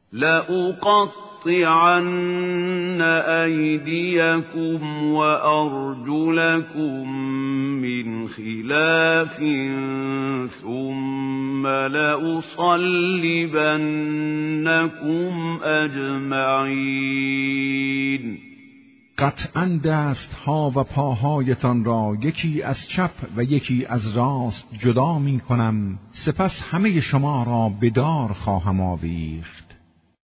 لأقطعن أيديكم وأرجلكم من خلاف ثم لأصلبنكم أجمعين. قطعاً دستها و پاهایتان را یکی از چپ و یکی از راست جدا می کنم، سپس همه شما را به دار خواهم آویخت.